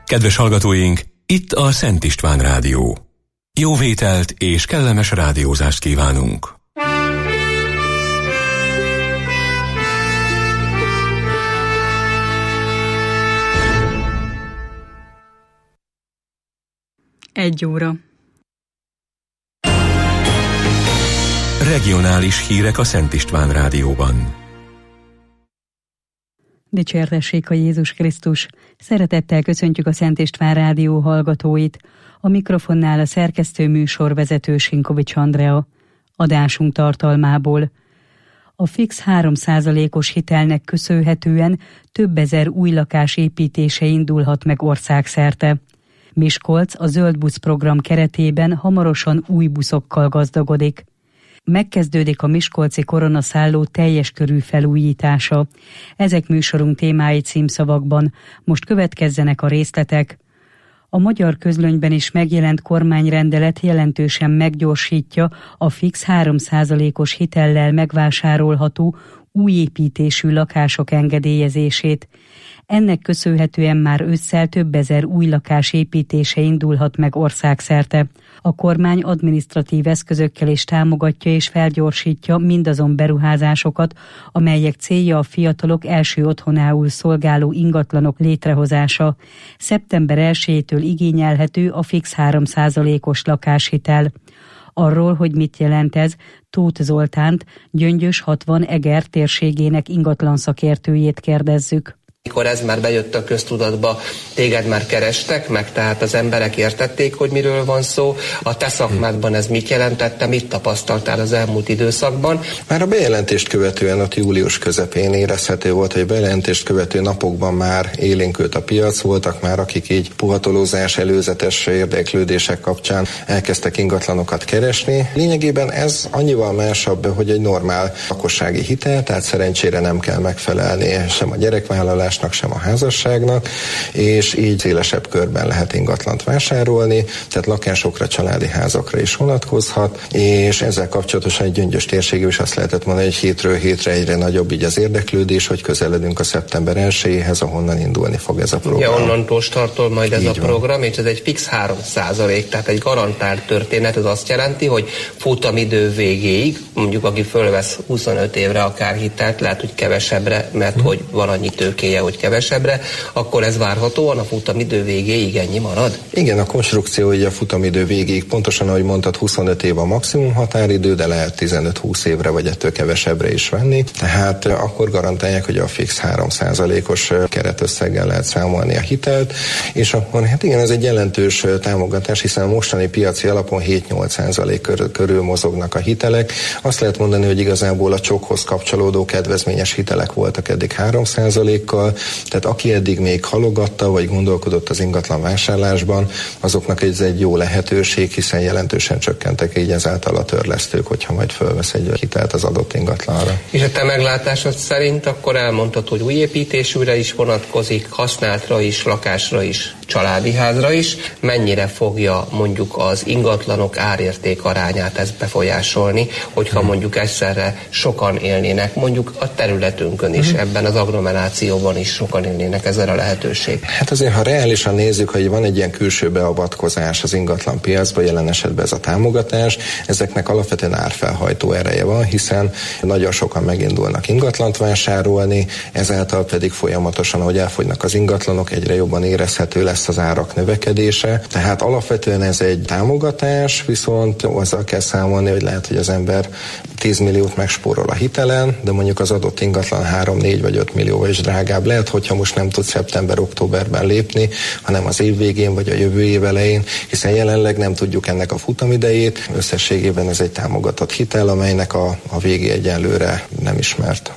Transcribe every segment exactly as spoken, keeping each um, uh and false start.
Kedves hallgatóink, itt a Szent István Rádió. Jó vételt és kellemes rádiózást kívánunk! Egy óra. Regionális hírek a Szent István Rádióban. Dicsértessék a Jézus Krisztus! Szeretettel köszöntjük a Szent István Rádió hallgatóit. A mikrofonnál a szerkesztő műsorvezető Sinkovics Andrea. Adásunk tartalmából. A fix három százalékos hitelnek köszönhetően több ezer új lakás építése indulhat meg országszerte. Miskolc a Zöld Busz program keretében hamarosan új buszokkal gazdagodik. Megkezdődik a miskolci koronaszálló teljes körű felújítása. Ezek műsorunk témái címszavakban. Most következzenek a részletek. A magyar közlönyben is megjelent kormányrendelet jelentősen meggyorsítja a fix három százalékos hitellel megvásárolható új építésű lakások engedélyezését. Ennek köszönhetően már ősszel több ezer új lakás építése indulhat meg országszerte. A kormány adminisztratív eszközökkel is támogatja és felgyorsítja mindazon beruházásokat, amelyek célja a fiatalok első otthonául szolgáló ingatlanok létrehozása. szeptember elsejétől igényelhető a fix három százalékos lakáshitel. Arról, hogy mit jelent ez, Tóth Zoltánt, Gyöngyös hatvan Eger térségének ingatlan szakértőjét kérdezzük. Mikor ez már bejött a köztudatba, téged már kerestek meg, tehát az emberek értették, hogy miről van szó. A te szakmádban ez mit jelentette, mit tapasztaltál az elmúlt időszakban? Már a bejelentést követően, ott július közepén érezhető volt, hogy a bejelentést követő napokban már élénkült a piac, voltak már, akik így puhatolózás, előzetes érdeklődések kapcsán elkezdtek ingatlanokat keresni. Lényegében ez annyival másabb, hogy egy normál lakossági hitel, tehát szerencsére nem kell megfelelni sem a gyerekvállalás, sem a házasságnak, és így szélesebb körben lehet ingatlant vásárolni, tehát lakásokra, családi házakra is vonatkozhat, és ezzel kapcsolatosan egy Gyöngyös térségű is azt lehetett mondani, hogy hétről hétre egyre nagyobb így az érdeklődés, hogy közeledünk a szeptember elsejéhez, ahonnan indulni fog ez a program. Ja, onnantól startol majd ez így a program, van. És ez egy fix három százalék, tehát egy garantált történet, ez azt jelenti, hogy futamidő végéig, mondjuk aki fölvesz huszonöt évre akár hitelt, lehet, hogy kevesebbre, mert hmm. hogy van annyi tőkéje, hogy kevesebbre, akkor ez várhatóan a futamidő végéig ennyi marad? Igen, a konstrukció így a futamidő végéig, pontosan ahogy mondtad, huszonöt év a maximum határidő, de lehet tizenöt-húsz évre vagy ettől kevesebbre is venni. Tehát akkor garantálják, hogy a fix három százalékos keretösszeggel lehet számolni a hitelt, és akkor hát igen, ez egy jelentős támogatás, hiszen a mostani piaci alapon hét-nyolc százalék körül, körül mozognak a hitelek. Azt lehet mondani, hogy igazából a csokhoz kapcsolódó kedvezményes hitelek voltak eddig három százalékkal, tehát aki eddig még halogatta, vagy gondolkodott az ingatlan vásárlásban, azoknak ez egy jó lehetőség, hiszen jelentősen csökkentek így ezáltal a törlesztők, hogyha majd fölvesz egy hitelt az adott ingatlanra. És a te meglátásod szerint akkor elmondhatod, hogy új építésűre is vonatkozik, használtra is, lakásra is, családi házra is. Mennyire fogja mondjuk az ingatlanok árérték arányát ez befolyásolni, hogyha hmm. mondjuk egyszerre sokan élnének, mondjuk a területünkön is, hmm. ebben az agglomerációban is sokan élnének ezzel a lehetőség. Hát azért, ha reálisan nézzük, hogy van egy ilyen külső beavatkozás az ingatlan piacba, jelen esetben ez a támogatás, ezeknek alapvetően árfelhajtó ereje van, hiszen nagyon sokan megindulnak ingatlant vásárolni, ezáltal pedig folyamatosan, ahogy elfogynak az ingatlanok, egyre jobban érezhető lesz az árak növekedése. Tehát alapvetően ez egy támogatás, viszont azzal kell számolni, hogy lehet, hogy az ember tíz milliót megspórol a hitelen, de mondjuk az adott ingatlan három, négy vagy öt millió is drágább lehet, hogyha most nem tud szeptember-októberben lépni, hanem az év végén vagy a jövő év elején, hiszen jelenleg nem tudjuk ennek a futamidejét. Összességében ez egy támogatott hitel, amelynek a, a végé egyelőre nem ismert.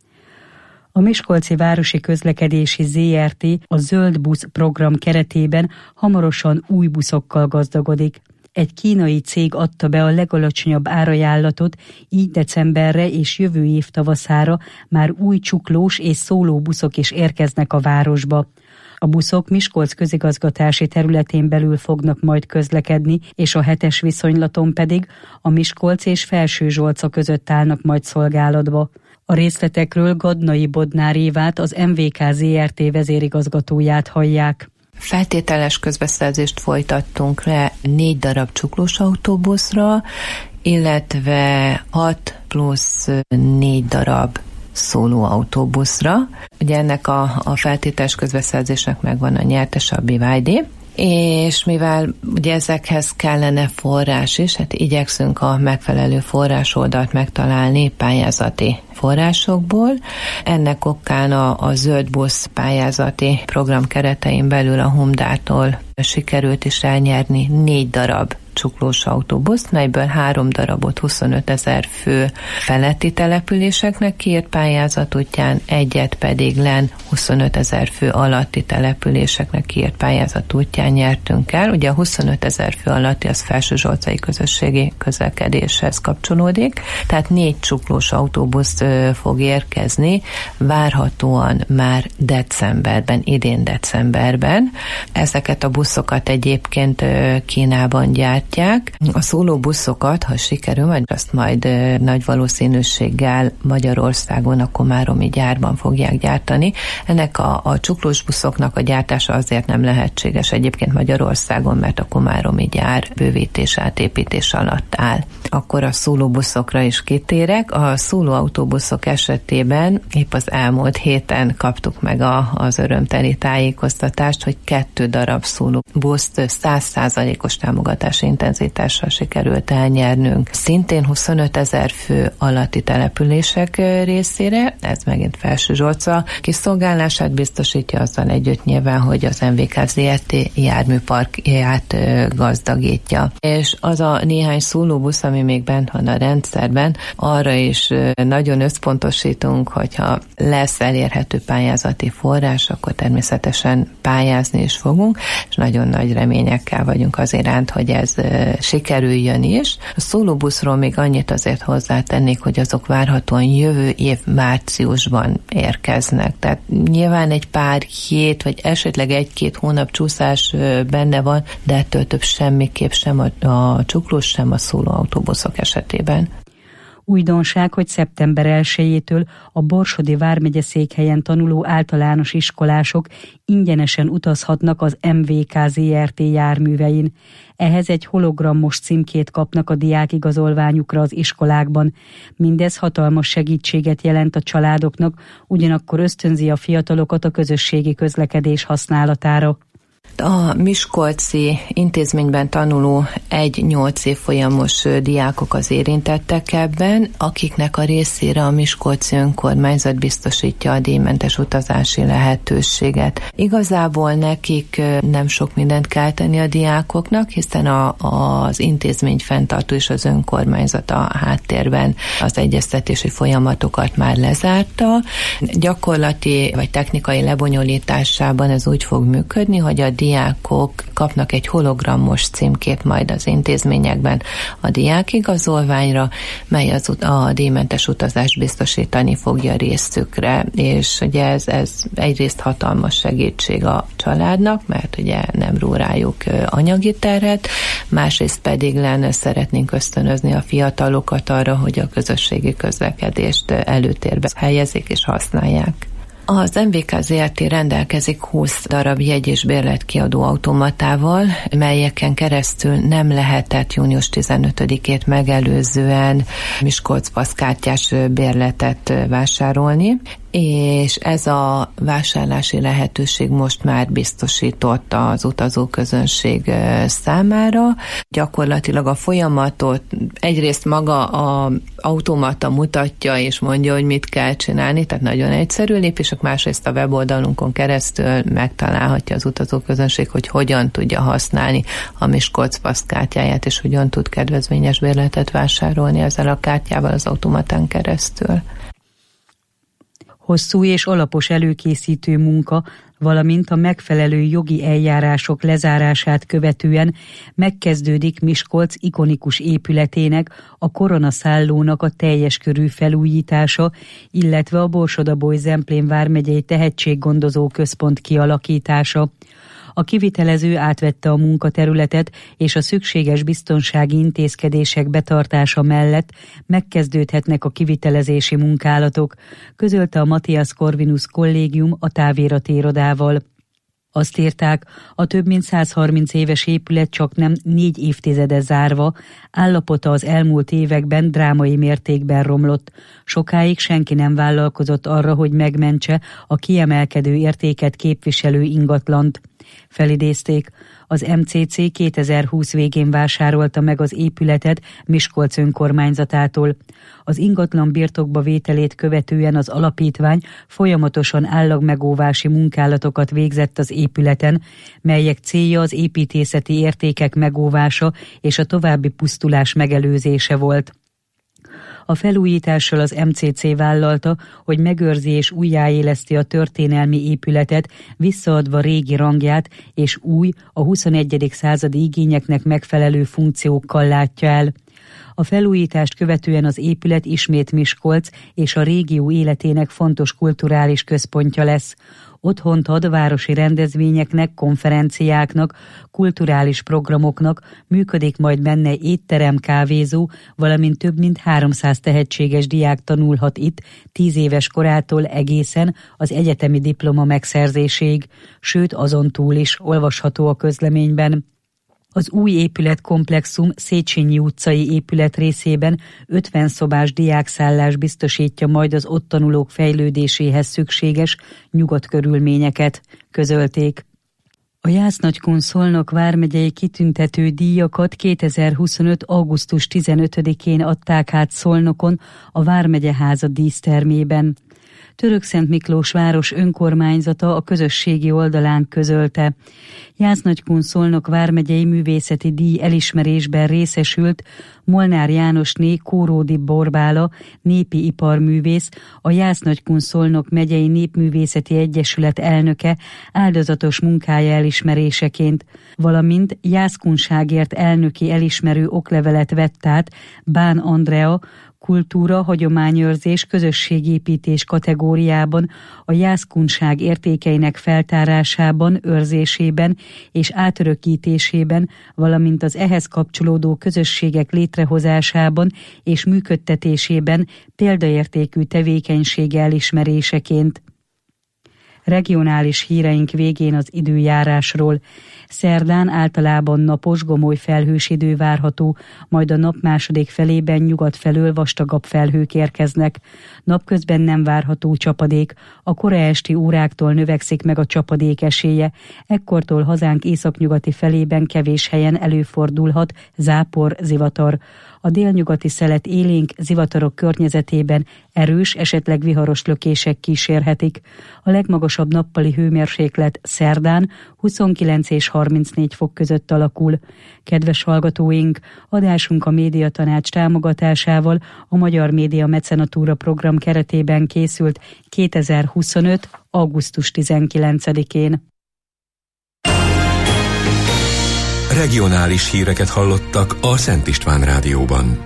A Miskolci Városi Közlekedési zé er té a Zöld Busz program keretében hamarosan új buszokkal gazdagodik. Egy kínai cég adta be a legalacsonyabb árajánlatot, így decemberre és jövő év tavaszára már új csuklós és szóló buszok is érkeznek a városba. A buszok Miskolc közigazgatási területén belül fognak majd közlekedni, és a hetes viszonylaton pedig a Miskolc és Felsőzsolca között állnak majd szolgálatba. A részletekről Gadnai Bodnár Évát, az em vé ká zé er té vezérigazgatóját hallják. Feltételes közbeszerzést folytattunk le négy darab csuklós autóbuszra, illetve hat plusz négy darab szóló autóbuszra. Ugye ennek a, a feltételes közbeszerzésnek megvan a nyertese, a bé vé dé, és mivel ugye ezekhez kellene forrás is, hát igyekszünk a megfelelő forrásoldalt megtalálni pályázati forrásokból. Ennek okán a, a zöld busz pályázati program keretein belül a Humdától sikerült is elnyerni négy darab csuklós autóbusz, melyből három darabot huszonöt ezer fő feletti településeknek kiírt pályázat útján, egyet pedig len huszonöt ezer fő alatti településeknek kiírt pályázat útján nyertünk el. Ugye a huszonöt ezer fő alatti az Felsőzsolcai közösségi közlekedéshez kapcsolódik, tehát négy csuklós autóbusz fog érkezni, várhatóan már decemberben, idén decemberben. Ezeket a buszokat egyébként Kínában gyártják. A szóló buszokat, ha sikerül, majd azt majd nagy valószínűséggel Magyarországon a komáromi gyárban fogják gyártani. Ennek a, a csuklós buszoknak a gyártása azért nem lehetséges egyébként Magyarországon, mert a komáromi gyár bővítés, átépítés alatt áll. Akkor a szóló buszokra is kitérek. A szóló autóbuszok esetében épp az elmúlt héten kaptuk meg a, az örömteli tájékoztatást, hogy kettő darab szóló buszt száz százalékos támogatási intenzitással sikerült elnyernünk. Szintén huszonöt ezer fő alatti települések részére, ez megint Felsőzsolca kiszolgálását biztosítja, azzal együtt nyilván, hogy az em vé ká zé er té járműparkját gazdagítja. És az a néhány szólóbusz, ami még bent van a rendszerben, arra is nagyon összpontosítunk, hogyha lesz elérhető pályázati forrás, akkor természetesen pályázni is fogunk, és nagyon nagy reményekkel vagyunk az iránt, hogy ez sikerüljön is. A szólóbuszról még annyit azért hozzátennék, hogy azok várhatóan jövő év márciusban érkeznek. Tehát nyilván egy pár hét, vagy esetleg egy-két hónap csúszás benne van, de ettől több semmiképp sem a, a csuklós, sem a szólóautóbuszok esetében. Újdonság, hogy szeptember elsejétől a Borsodi vármegye székhelyen tanuló általános iskolások ingyenesen utazhatnak az em vé ká zé er té járművein. Ehhez egy hologrammos címkét kapnak a diákigazolványukra az iskolákban. Mindez hatalmas segítséget jelent a családoknak, ugyanakkor ösztönzi a fiatalokat a közösségi közlekedés használatára. A miskolci intézményben tanuló egy-nyolc évfolyamos diákok az érintettek ebben, akiknek a részére a miskolci önkormányzat biztosítja a díjmentes utazási lehetőséget. Igazából nekik nem sok mindent kell tenni a diákoknak, hiszen a, az intézmény fenntartó és az önkormányzat a háttérben az egyeztetési folyamatokat már lezárta. Gyakorlati vagy technikai lebonyolításában ez úgy fog működni, hogy a diákok kapnak egy hologrammos címkét majd az intézményekben a diákigazolványra, mely az ut- a díjmentes utazást biztosítani fogja részükre, és ugye ez, ez egyrészt hatalmas segítség a családnak, mert ugye nem ró rájuk anyagi terhet, másrészt pedig lenne szeretnénk ösztönözni a fiatalokat arra, hogy a közösségi közlekedést előtérbe helyezik és használják. Az em vé ká zé er té rendelkezik húsz darab jegy- és bérletkiadó automatával, melyeken keresztül nem lehetett június tizenötödikét megelőzően Miskolc paszkártyás bérletet vásárolni, és ez a vásárlási lehetőség most már biztosított az utazóközönség számára. Gyakorlatilag a folyamatot egyrészt maga az automata mutatja és mondja, hogy mit kell csinálni, tehát nagyon egyszerű lépések, másrészt a weboldalunkon keresztül megtalálhatja az utazóközönség, hogy hogyan tudja használni a Miskolc paszkártyáját, és hogyan tud kedvezményes bérletet vásárolni ezzel a kártyával az automatán keresztül. Hosszú és alapos előkészítő munka, valamint a megfelelő jogi eljárások lezárását követően megkezdődik Miskolc ikonikus épületének, a koronaszállónak a teljes körű felújítása, illetve a Borsod-Abaúj-Zemplén vármegyei tehetséggondozó központ kialakítása. A kivitelező átvette a munkaterületet, és a szükséges biztonsági intézkedések betartása mellett megkezdődhetnek a kivitelezési munkálatok, közölte a Matthias Corvinus kollégium a távirati irodával. Azt írták, a több mint százharminc éves épület csak nem négy évtizede zárva, állapota az elmúlt években drámai mértékben romlott. Sokáig senki nem vállalkozott arra, hogy megmentse a kiemelkedő értéket képviselő ingatlant. Felidézték, az em cé cé kétezer-húsz végén vásárolta meg az épületet Miskolc önkormányzatától. Az ingatlan birtokba vételét követően az alapítvány folyamatosan állagmegóvási munkálatokat végzett az épületen, melyek célja az építészeti értékek megóvása és a további pusztulás megelőzése volt. A felújítással az em cé cé vállalta, hogy megőrzi és újjáéleszti a történelmi épületet, visszaadva régi rangját, és új, a huszonegyedik századi igényeknek megfelelő funkciókkal látja el. A felújítást követően az épület ismét Miskolc és a régió életének fontos kulturális központja lesz. Otthont ad városi rendezvényeknek, konferenciáknak, kulturális programoknak, működik majd benne étterem, kávézó, valamint több mint háromszáz tehetséges diák tanulhat itt tíz éves korától egészen az egyetemi diploma megszerzéséig, sőt azon túl is, olvasható a közleményben. Az új épületkomplexum Széchenyi utcai épület részében ötven szobás diákszállás biztosítja majd az ott tanulók fejlődéséhez szükséges nyugodtkörülményeket, közölték. A Jász-Nagykun-Szolnok vármegyei kitüntető díjakat kétezer-huszonöt. augusztus tizenötödikén adták át Szolnokon a Vármegyeháza dísztermében. Törökszent Miklós város önkormányzata a közösségi oldalán közölte. Jász-Nagykun-Szolnok vármegyei művészeti díj elismerésben részesült Molnár Jánosné Kóródi Borbála, népi iparművész, a Jász-Nagykun-Szolnok megyei népművészeti egyesület elnöke áldozatos munkája elismeréseként, valamint jászkunságért elnöki elismerő oklevelet vett át Bán Andrea, kultúra, hagyományőrzés, közösségépítés kategóriában a jászkunság értékeinek feltárásában, őrzésében és átörökítésében, valamint az ehhez kapcsolódó közösségek létrehozásában és működtetésében példaértékű tevékenysége elismeréseként. Regionális híreink végén az időjárásról. Szerdán általában napos, gomoly felhős idő várható, majd a nap második felében nyugat felől vastagabb felhők érkeznek. Napközben nem várható csapadék, a kora esti óráktól növekszik meg a csapadék esélye, ekkortól hazánk északnyugati felében kevés helyen előfordulhat zápor, zivatar. A délnyugati szelet élénk, zivatarok környezetében erős, esetleg viharos lökések kísérhetik. A legmagasabb nappali hőmérséklet szerdán huszonkilenc és harmincnégy fok között alakul. Kedves hallgatóink, adásunk a Médiatanács támogatásával a Magyar Média Mecenatúra program keretében készült kétezer-huszonöt. augusztus tizenkilencedikén. Regionális híreket hallottak a Szent István Rádióban.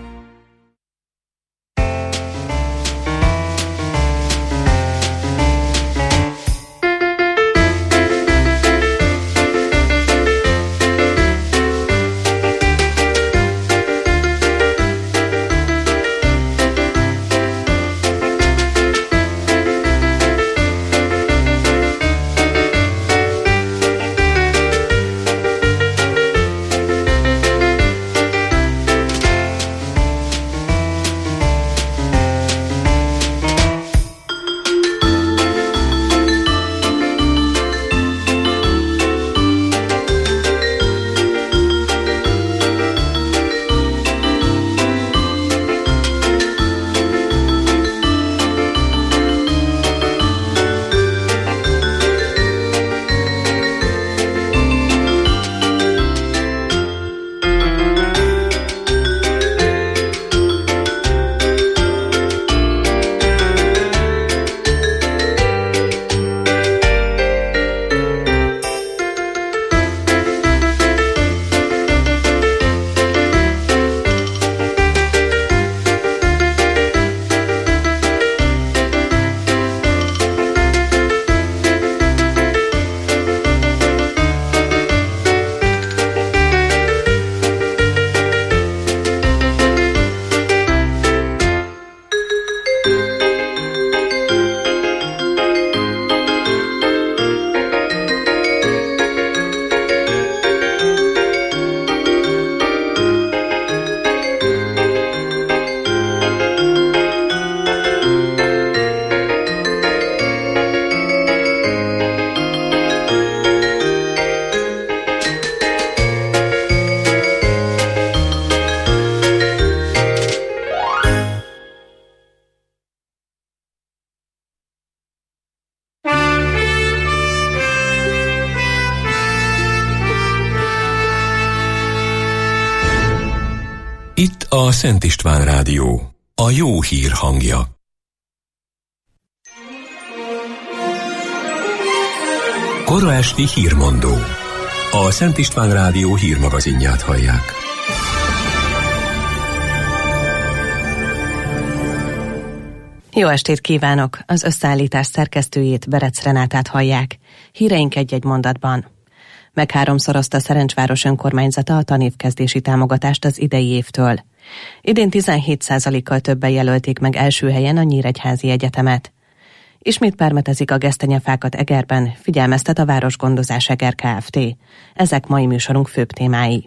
a Szent István Rádió, a jó hír hangja. Kora esti hírmondó. A Szent István Rádió hírmagazinját hallják. Jó estét kívánok! Az összeállítás szerkesztőjét, Berec Renátát hallják. Híreink egy-egy mondatban. Megháromszorozta Szerencsváros önkormányzata a tanévkezdési támogatást az idei évtől. Idén tizenhét százalékkal többen jelölték meg első helyen a Nyíregyházi Egyetemet. Ismét permetezik a gesztenyefákat Egerben, figyelmeztet a Városgondozás Eger Kft. Ezek mai műsorunk főbb témái.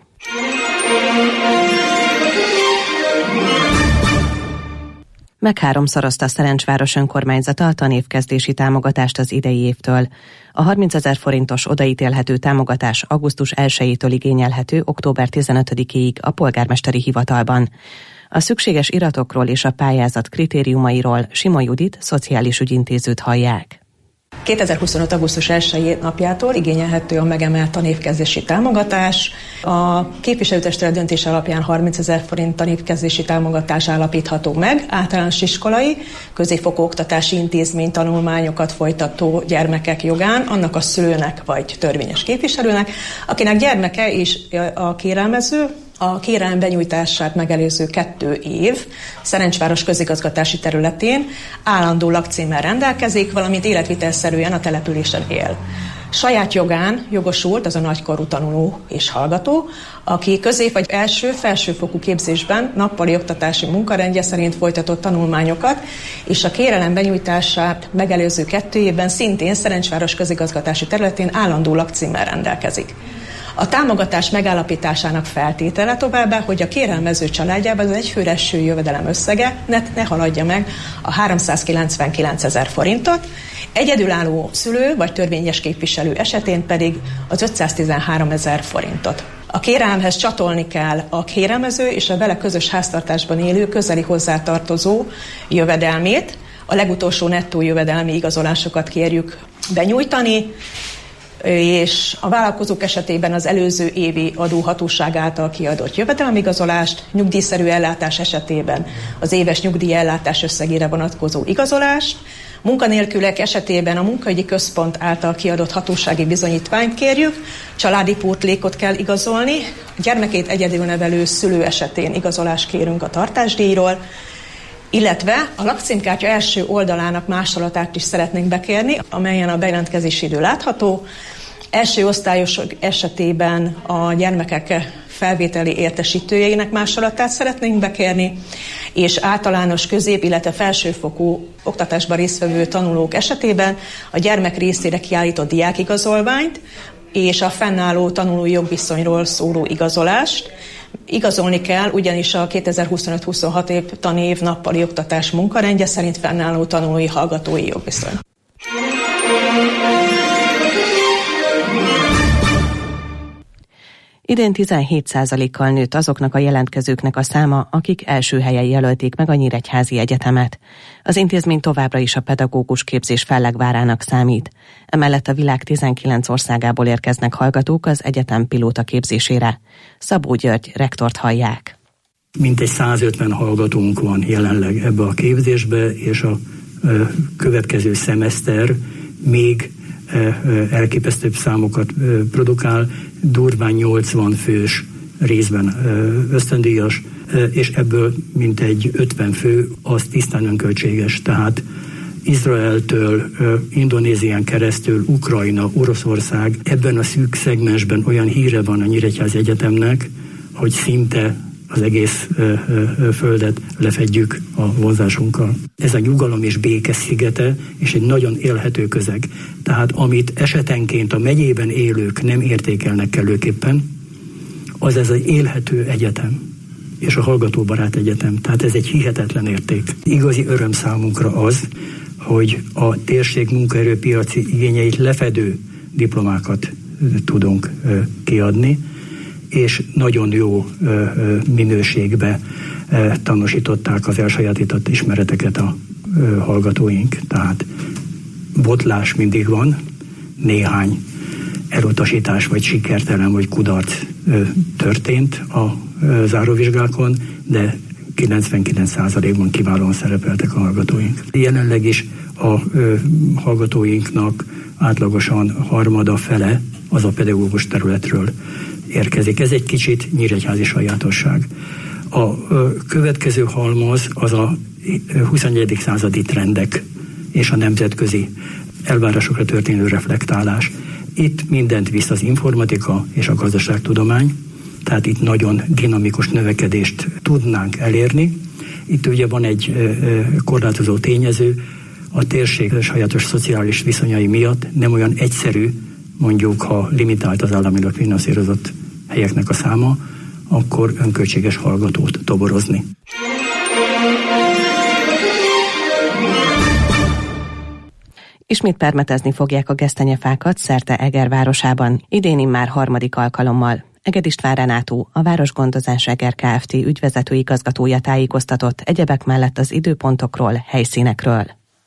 Megháromszorozta Szerencsváros önkormányzata a tanévkezdési támogatást az idei évtől. A harmincezer forintos odaítélhető támogatás augusztus elsejétől igényelhető október tizenötödikéig a polgármesteri hivatalban. A szükséges iratokról és a pályázat kritériumairól Sima Judit, szociális ügyintézőt hallják. kétezer-huszonöt. augusztus elsejé napjától igényelhető a megemelt tanévkezdési támogatás. A képviselőtestület döntés alapján harmincezer forint tanévkezdési támogatás állapítható meg általános iskolai, középfokú oktatási intézmény tanulmányokat folytató gyermekek jogán, annak a szülőnek vagy törvényes képviselőnek, akinek gyermeke és a kérelmező a kérelem benyújtását megelőző kettő év Szerencsváros közigazgatási területén állandó lakcímmel rendelkezik, valamint életvitelszerűen a településen él. Saját jogán jogosult az a nagykorú tanuló és hallgató, aki közép vagy első felsőfokú képzésben nappali oktatási munkarendje szerint folytatott tanulmányokat, és a kérelem benyújtását megelőző kettő évben szintén Szerencsváros közigazgatási területén állandó lakcímmel rendelkezik. A támogatás megállapításának feltétele továbbá, hogy a kérelmező családjában az egyfőre eső jövedelem összege ne, ne haladja meg a háromszázkilencvenkilencezer forintot, egyedülálló szülő vagy törvényes képviselő esetén pedig az ötszáztizenháromezer forintot. A kérelemhez csatolni kell a kérelmező és a vele közös háztartásban élő közeli hozzátartozó jövedelmét, a legutolsó nettó jövedelmi igazolásokat kérjük benyújtani, és a vállalkozók esetében az előző évi adóhatóság által kiadott jövedelemigazolást, nyugdíjszerű ellátás esetében az éves nyugdíjellátás összegére vonatkozó igazolást, munkanélkülek esetében a munkaügyi központ által kiadott hatósági bizonyítványt kérjük, családi pótlékot kell igazolni, gyermekét egyedül nevelő szülő esetén igazolást kérünk a tartásdíjról, illetve a lakcímkártya első oldalának másolatát is szeretnénk bekérni, amelyen a bejelentkezési idő látható. Első osztályosok esetében a gyermekek felvételi értesítőjeinek másolatát szeretnénk bekérni, és általános közép, illetve felsőfokú oktatásban résztvevő tanulók esetében a gyermek részére kiállított diákigazolványt és a fennálló tanulói jogviszonyról szóló igazolást. Igazolni kell, ugyanis a kétezer-huszonöt-huszonhat év tanév nappali oktatás munkarendje szerint fennálló tanulói hallgatói jogviszony. Idén tizenhét százalékkal nőtt azoknak a jelentkezőknek a száma, akik első helyen jelölték meg a Nyíregyházi Egyetemet. Az intézmény továbbra is a pedagógus képzés fellegvárának számít. Emellett a világ tizenkilenc országából érkeznek hallgatók az egyetem pilóta képzésére. Szabó György rektort hallják. Mintegy százötven hallgatónk van jelenleg ebbe a képzésbe, és a következő szemeszter még elképesztőbb számokat produkál, durván nyolcvan fős, részben ösztöndíjas, és ebből mintegy ötven fő az tisztán önköltséges. Tehát Izraeltől, Indonézián keresztül, Ukrajna, Oroszország, ebben a szűk szegmensben olyan híre van a Nyíregyházi Egyetemnek, hogy szinte az egész ö, ö, földet lefedjük a vonzásunkkal. Ez a nyugalom és béke szigete, és egy nagyon élhető közeg. Tehát amit esetenként a megyében élők nem értékelnek kellőképpen, az ez egy élhető egyetem, és a hallgatóbarát egyetem. Tehát ez egy hihetetlen érték. Igazi öröm számunkra az, hogy a térség munkaerőpiaci igényeit lefedő diplomákat tudunk ö, kiadni, és nagyon jó ö, ö, minőségbe ö, tanúsították az elsajátított ismereteket a ö, hallgatóink. Tehát botlás mindig van, néhány elutasítás, vagy sikertelen, vagy kudarc ö, történt a ö, záróvizsgákon, de kilencvenkilenc százalékban kiválóan szerepeltek a hallgatóink. Jelenleg is a ö, hallgatóinknak átlagosan harmada fele az a pedagógus területről érkezik. Ez egy kicsit nyíregyházi sajátosság. A ö, következő halmaz az a huszonegyedik századi trendek és a nemzetközi elvárásokra történő reflektálás. Itt mindent visz az informatika és a gazdaságtudomány, tehát itt nagyon dinamikus növekedést tudnánk elérni. Itt ugye van egy korlátozó tényező, a térség sajátos szociális viszonyai miatt nem olyan egyszerű, mondjuk ha limitált az államilag finanszírozott helyeknek a száma, akkor önköltséges hallgatót toborozni. Ismét permetezni fogják a gesztenyefákat szerte Eger városában, idén immár harmadik alkalommal. Eged István Renátó, a Városgondozás Eger Kft. Ügyvezető igazgatója tájékoztatott egyebek mellett az időpontokról, helyszínekről.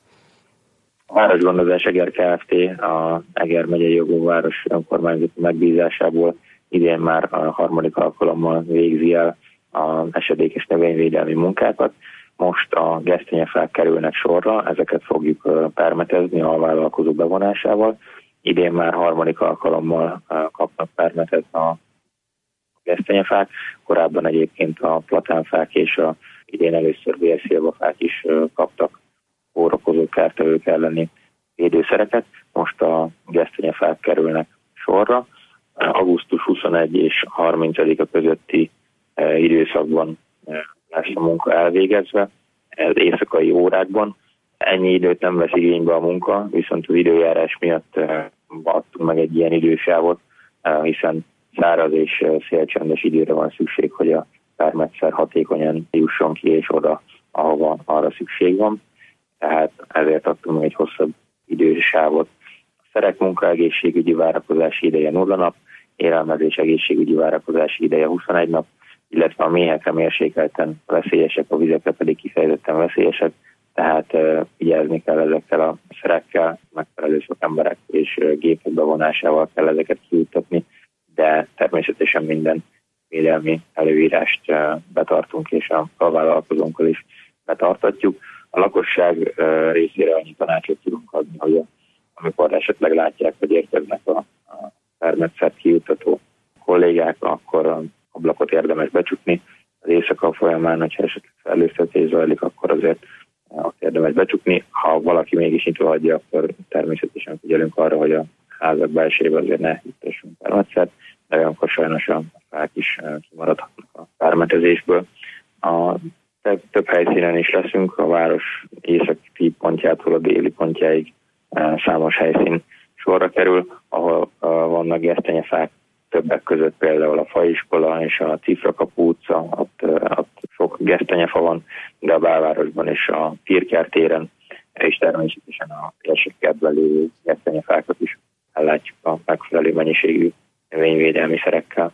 A Városgondozás Eger Kft. A Eger megyei jogú város önkormányzati megbízásából idén már a harmadik alkalommal végzi el az esedékes növényvédelmi munkákat. Most a gesztenyefák kerülnek sorra, ezeket fogjuk permetezni a vállalkozó bevonásával. Idén már harmadik alkalommal kapnak permetet a gesztenyefák, korábban egyébként a platánfák és a idén először vérszilvafák is kaptak kórokozó kártevők elleni védőszereket. Most a gesztenyefák kerülnek sorra. augusztus huszonegyedike és harmincadika közötti időszakban lesz a munka elvégezve, ez éjszakai órákban. Ennyi időt nem vesz igénybe a munka, viszont az időjárás miatt adtunk meg egy ilyen idősávot, hiszen száraz és szélcsendes időre van szükség, hogy a permetszer hatékonyan jusson ki és oda, ahova arra szükség van. Tehát ezért adtunk meg egy hosszabb idősávot. A szerek munkaegészségügyi várakozási ideje nulla nap, élelmezés egészségügyi várakozási ideje huszonegy nap, illetve a méhekre mérsékelten veszélyesek, a vizekre pedig kifejezetten veszélyesek, tehát uh, vigyázni kell ezekkel a szerekkel, megfelelő szakemberek és uh, gépek bevonásával kell ezeket kiuttatni, de természetesen minden védelmi előírást uh, betartunk, és a, a vállalkozónkkal is betartatjuk. A lakosság uh, részére annyi tanácsot tudunk adni, hogy a, amikor esetleg látják, hogy érkeznek a, a permetszert kiuttató kollégák, akkor a ablakot érdemes becsukni. Az éjszaka folyamán, hogyha esetleg felőztetés zajlik, akkor azért azt érdemes becsukni. Ha valaki mégis nyitva hagyja, akkor természetesen figyelünk arra, hogy a házak belsejében azért ne juttassunk permetszert, de olyankor sajnos a fák is kimaradhatnak a permetezésből. A több helyszínen is leszünk, a város északi pontjától a déli pontjáig számos helyszín sorra kerül, ahol vannak gesztenyefák, többek között például a Faiskola és a Cifrakapu utca, ott, ott sok gesztenyefa van, de a belvárosban és a Pirkár téren, és természetesen a térségkertben lévő gesztenyefákat is ellátjuk a megfelelő mennyiségű növényvédelmi szerekkel.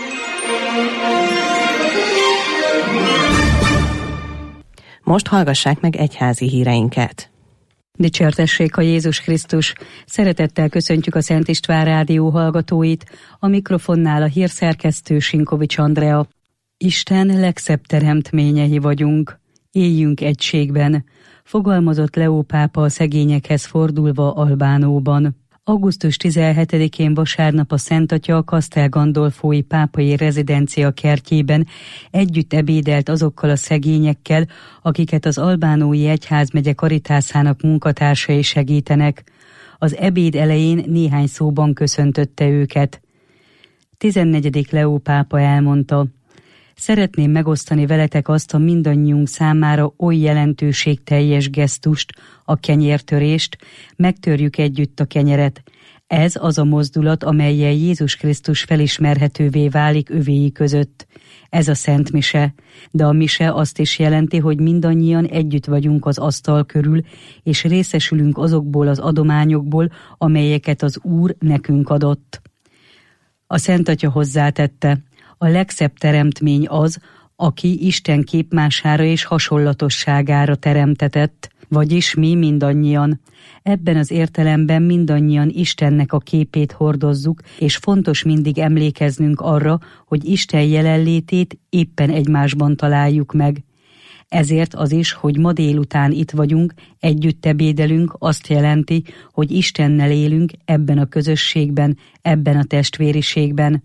Most hallgassák meg egyházi híreinket. Dicsértessék a Jézus Krisztus! Szeretettel köszöntjük a Szent István Rádió hallgatóit, a mikrofonnál a hírszerkesztő Sinkovics Andrea. Isten legszebb teremtményei vagyunk, éljünk egységben, fogalmazott Leó pápa a szegényekhez fordulva Albánóban. augusztus tizenhetedikén vasárnap a Szent Atya a Castel Gandolfói pápai rezidencia kertjében együtt ebédelt azokkal a szegényekkel, akiket az albánói egyházmegye Karitászának munkatársai segítenek. Az ebéd elején néhány szóban köszöntötte őket. tizennegyedik Leó pápa elmondta: szeretném megosztani veletek azt a mindannyiunk számára oly jelentőségteljes gesztust, a kenyértörést, megtörjük együtt a kenyeret. Ez az a mozdulat, amellyel Jézus Krisztus felismerhetővé válik övéi között. Ez a Szent Mise, de a mise azt is jelenti, hogy mindannyian együtt vagyunk az asztal körül, és részesülünk azokból az adományokból, amelyeket az Úr nekünk adott. A Szent Atya hozzátette: a legszebb teremtmény az, aki Isten képmására és hasonlatosságára teremtetett. vagyis mi mindannyian. Ebben az értelemben mindannyian Istennek a képét hordozzuk, és fontos mindig emlékeznünk arra, hogy Isten jelenlétét éppen egymásban találjuk meg. Ezért az is, hogy ma délután itt vagyunk, együtt ebédelünk, azt jelenti, hogy Istennel élünk ebben a közösségben, ebben a testvériségben.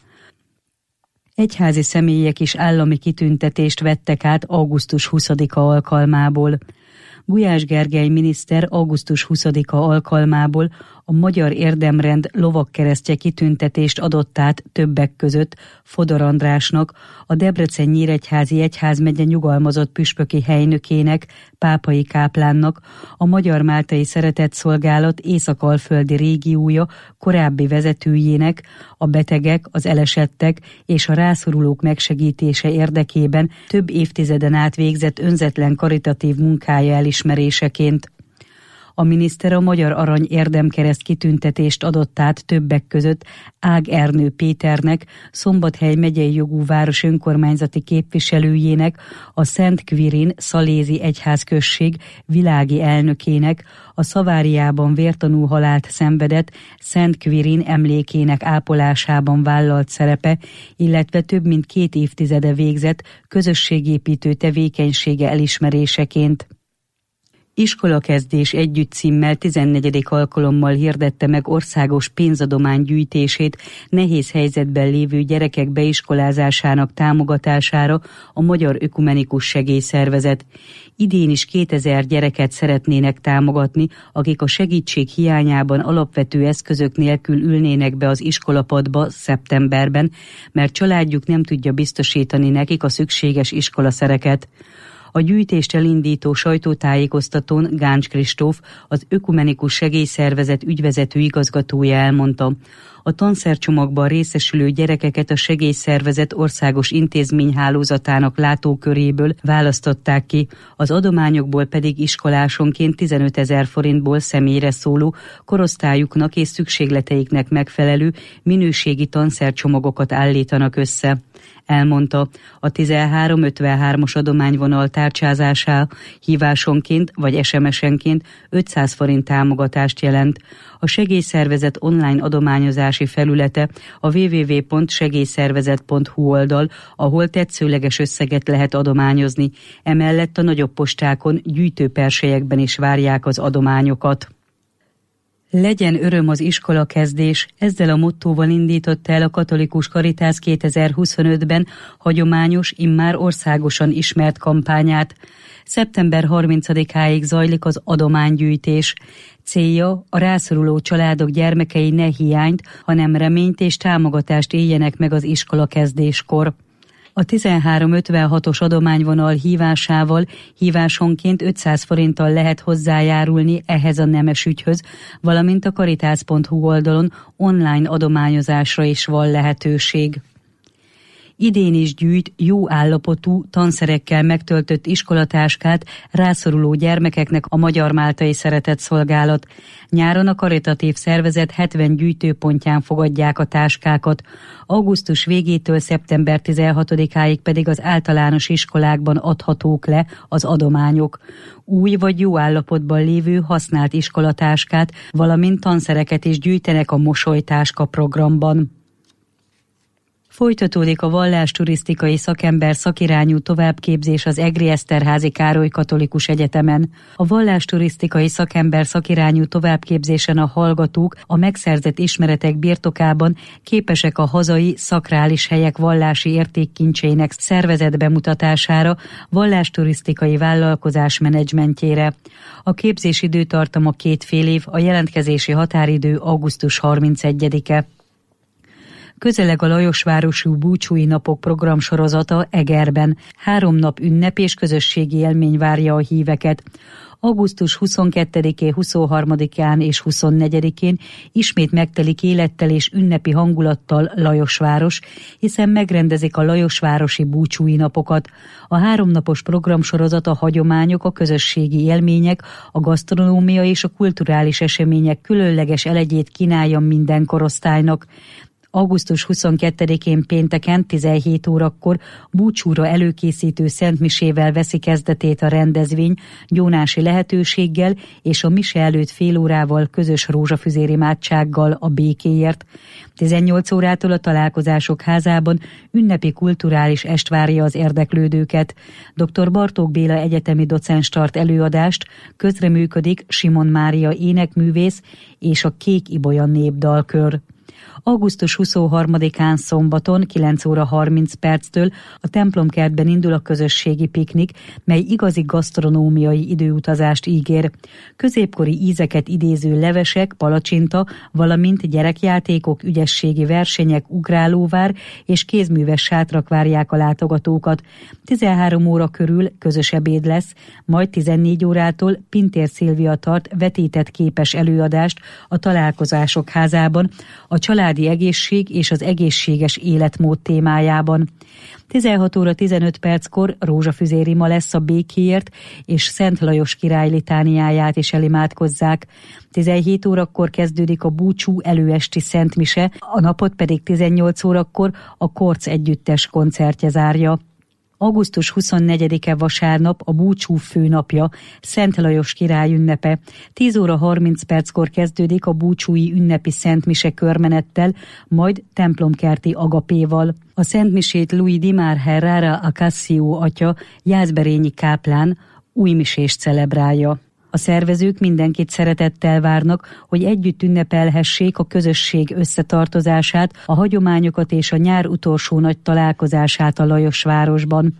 Egyházi személyek is állami kitüntetést vettek át augusztus huszadika alkalmából. Gulyás Gergely miniszter augusztus huszadika alkalmából a Magyar Érdemrend lovagkeresztje kitüntetést adott át többek között Fodor Andrásnak, a Debrecen-Nyíregyházi Egyházmegye nyugalmazott püspöki helynökének, pápai káplánnak, a Magyar Máltai Szeretetszolgálat észak-alföldi régiója korábbi vezetőjének, a betegek, az elesettek és a rászorulók megsegítése érdekében több évtizeden át végzett önzetlen karitatív munkája elismeréseként. A miniszter a Magyar Arany Érdemkereszt kitüntetést adott át többek között Ág Ernő Péternek, Szombathely megyei jogú város önkormányzati képviselőjének, a Szent Quirin Szalézi Egyházközség világi elnökének, a Szaváriában vértanú halált szenvedett Szent Quirin emlékének ápolásában vállalt szerepe, illetve több mint két évtizede végzett közösségépítő tevékenysége elismeréseként. Iskolakezdés együtt címmel tizennegyedik alkalommal hirdette meg országos pénzadomány gyűjtését nehéz helyzetben lévő gyerekek beiskolázásának támogatására a Magyar Ökumenikus Segélyszervezet. Idén is kétezer gyereket szeretnének támogatni, akik a segítség hiányában alapvető eszközök nélkül ülnének be az iskolapadba szeptemberben, mert családjuk nem tudja biztosítani nekik a szükséges iskolaszereket. A gyűjtést elindító sajtótájékoztatón Gáncs Kristóf, az Ökumenikus Segélyszervezet ügyvezető igazgatója elmondta, a tanszercsomagban részesülő gyerekeket a segélyszervezet országos intézményhálózatának látóköréből választották ki, az adományokból pedig iskolásonként tizenötezer forintból személyre szóló, korosztályuknak és szükségleteiknek megfelelő minőségi tanszercsomagokat állítanak össze. Elmondta, a tizenhárom ötvenhármas adományvonal tárcsázása hívásonként vagy es em es-enként ötszáz forint támogatást jelent. A segélyszervezet online adományozási felülete a double-u double-u double-u pont segélyszervezet pont hu oldal, ahol tetszőleges összeget lehet adományozni. Emellett a nagyobb postákon, gyűjtőperselyekben is várják az adományokat. Legyen öröm az iskolakezdés, ezzel a mottóval indította el a Katolikus Karitász kétezer-huszonötben hagyományos, immár országosan ismert kampányát. szeptember harmincadikáig zajlik az adománygyűjtés. Célja, a rászoruló családok gyermekei ne hiányt, hanem reményt és támogatást éljenek meg az iskolakezdéskor. A tizenhárom ötvenhatos adományvonal hívásával hívásonként ötszáz forinttal lehet hozzájárulni ehhez a nemes ügyhöz, valamint a karitász pont hu oldalon online adományozásra is van lehetőség. Idén is gyűjt jó állapotú, tanszerekkel megtöltött iskolatáskát rászoruló gyermekeknek a Magyar Máltai Szeretetszolgálat. Nyáron a karitatív szervezet hetven gyűjtőpontján fogadják a táskákat. Augusztus végétől szeptember tizenhatodikáig pedig az általános iskolákban adhatók le az adományok. Új vagy jó állapotban lévő használt iskolatáskát, valamint tanszereket is gyűjtenek a Mosolytáska programban. Folytatódik a vallásturisztikai szakember szakirányú továbbképzés az Egri Eszterházy Károly Katolikus Egyetemen. A vallásturisztikai szakember szakirányú továbbképzésen a hallgatók a megszerzett ismeretek birtokában képesek a hazai szakrális helyek vallási értékkincseinek szervezett bemutatására, vallásturisztikai vállalkozás menedzsmentjére. A képzés időtartama két fél év, a jelentkezési határidő augusztus harmincegyedike. Közeleg a Lajosvárosi Búcsúi Napok programsorozata Egerben. Három nap ünnep és közösségi élmény várja a híveket. augusztus huszonkettedikén, huszonharmadikán és huszonnegyedikén ismét megtelik élettel és ünnepi hangulattal Lajosváros, hiszen megrendezik a Lajosvárosi Búcsúi Napokat. A háromnapos programsorozat a hagyományok, a közösségi élmények, a gasztronómia és a kulturális események különleges elegyét kínálja minden korosztálynak. augusztus huszonkettedikén pénteken tizenhét órakor búcsúra előkészítő szentmisével veszi kezdetét a rendezvény, gyónási lehetőséggel és a mise előtt fél órával közös rózsafüzérimádsággal a békéért. tizennyolc órától a Találkozások házában ünnepi kulturális est várja az érdeklődőket. dr. Bartók Béla egyetemi docens tart előadást, közreműködik Simon Mária énekművész és a Kék Ibolya népdalkör. augusztus huszonharmadikán szombaton kilenc óra harminc perctől a templomkertben indul a közösségi piknik, mely igazi gasztronómiai időutazást ígér. Középkori ízeket idéző levesek, palacsinta, valamint gyerekjátékok, ügyességi versenyek, ugrálóvár és kézműves sátrak várják a látogatókat. tizenhárom óra körül közös ebéd lesz, majd tizennégy órától Pintér Szilvia tart vetített képes előadást a Találkozások házában, a családi egészség és az egészséges életmód témájában. tizenhat óra tizenöt perckor rózsafüzérima lesz a békéért, és Szent Lajos király litániáját is elimádkozzák. tizenhét órakor kezdődik a búcsú előesti szentmise, a napot pedig tizennyolc órakor a Korc együttes koncertje zárja. augusztus huszonnegyedike vasárnap a búcsú főnapja, Szent Lajos király ünnepe. tíz óra harminc perckor kezdődik a búcsúi ünnepi szentmise körmenettel, majd templomkerti agapéval. A szentmisét Louis Dimar Herrera Acacio atya, jászberényi káplán, újmisést celebrálja. A szervezők mindenkit szeretettel várnak, hogy együtt ünnepelhessék a közösség összetartozását, a hagyományokat és a nyár utolsó nagy találkozását a Lajosvárosban.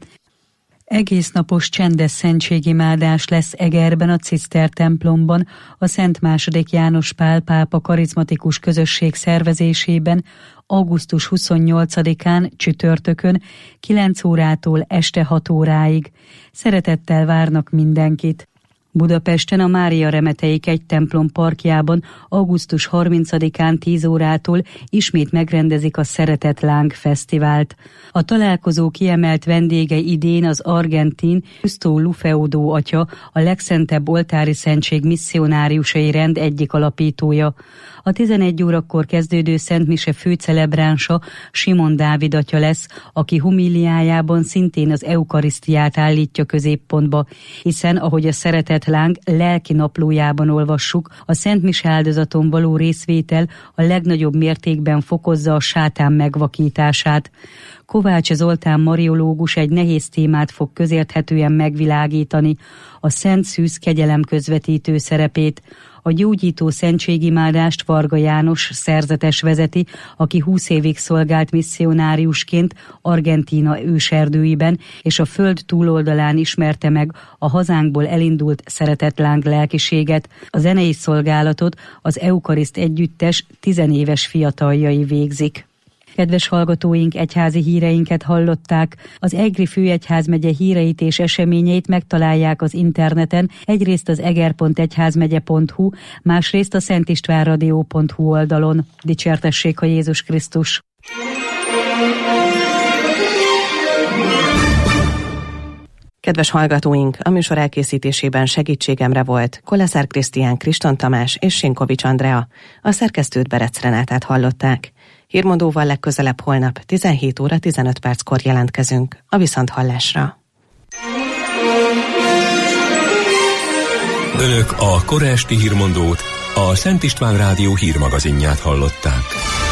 Egésznapos csendes szentségimádás lesz Egerben a Ciszter templomban, a Szent második János Pál pápa karizmatikus közösség szervezésében augusztus huszonnyolcadikán csütörtökön kilenc órától este hat óráig. Szeretettel várnak mindenkit. Budapesten a Mária Remetei Kegytemplom parkjában augusztus harmincadikán tíz órától ismét megrendezik a Szeretet Láng Fesztivált. A találkozó kiemelt vendége idén az argentin Justo Lufeudó atya, a legszentebb oltári szentség misszionáriusai rend egyik alapítója. A tizenegy órakor kezdődő szentmise főcelebránsa Simon Dávid atya lesz, aki homíliájában szintén az eukarisztiát állítja középpontba, hiszen ahogy a Szeretet Láng lelki naplójában olvassuk, a szentmise áldozaton való részvétel a legnagyobb mértékben fokozza a sátán megvakítását. Kovács Zoltán mariológus egy nehéz témát fog közérthetően megvilágítani, a Szent Szűz kegyelem közvetítő szerepét. A gyógyító szentségimádást Varga János szerzetes vezeti, aki húsz évig szolgált misszionáriusként Argentína őserdőiben, és a föld túloldalán ismerte meg a hazánkból elindult szeretetláng lelkiséget. A zenei szolgálatot az Eukariszt együttes tizenéves fiataljai végzik. Kedves hallgatóink, egyházi híreinket hallották. Az Egri főegyházmegye híreit és eseményeit megtalálják az interneten, egyrészt az eger pont egyházmegye pont hu, másrészt a szentistvánradio pont hu oldalon. Dicsértessék a Jézus Krisztus! Kedves hallgatóink, a műsor elkészítésében segítségemre volt Koleszár Krisztián, Kriston Tamás és Sinkovics Andrea. A szerkesztőt Berec Renátát hallották. Hírmondóval legközelebb holnap tizenhét óra tizenöt perckor jelentkezünk. A viszonthallásra. Önök a kora esti hírmondót, a Szent István Rádió hírmagazinját hallották.